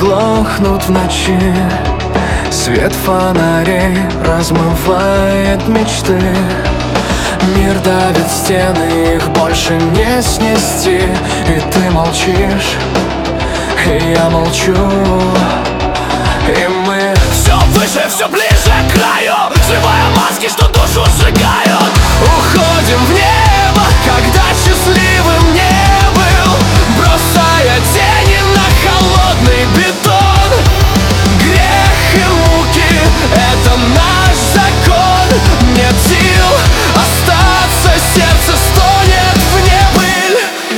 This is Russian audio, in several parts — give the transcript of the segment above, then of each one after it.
глохнут в ночи. Свет фонарей размывает мечты. Мир давит стены, их больше не снести. И ты молчишь, и я молчу. И мы все выше, все ближе к краю, взрывая маски, что душу сжигают. уходим в небо, когда счастливым не был, бросая тени на холодный бетон. Грех и муки — это наш закон. Нет сил остаться, сердце стонет в небыль.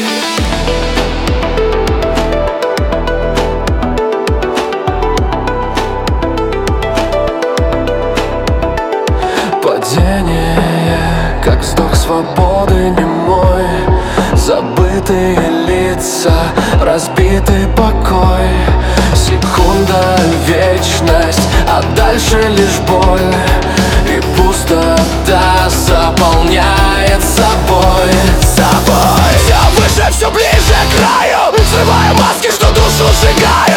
Падение, как вздох свободы немой. Забытые лица, разбитый покой. Секунда — вечность, а дальше лишь боль. И пустота заполняет собой. Все выше, все ближе к краю, взрывая маски, что душу сжигают.